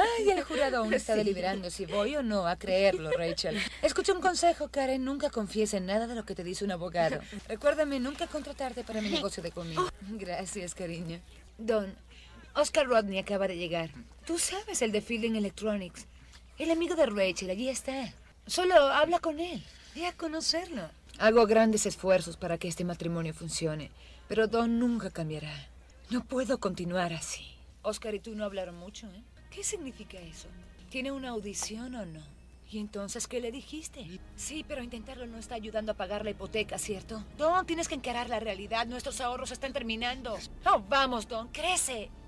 Y el jurado aún está deliberando si voy o no a creerlo, Rachel. Escucha un consejo, Karen. Nunca confíes en nada de lo que te dice un abogado. Recuérdame nunca contratarte para mi negocio de comida. Gracias, cariño. Don, Oscar Rodney acaba de llegar. Tú sabes, el de Fielding Electronics. El amigo de Rachel, allí está. Solo habla con él. Ve a conocerlo. Hago grandes esfuerzos para que este matrimonio funcione, pero Don nunca cambiará. No puedo continuar así. Oscar y tú no hablaron mucho, ¿eh? ¿Qué significa eso? ¿Tiene una audición o no? ¿Y entonces qué le dijiste? Sí, pero intentarlo no está ayudando a pagar la hipoteca, ¿cierto? Don, tienes que encarar la realidad. Nuestros ahorros están terminando. Oh, vamos, Don, crece.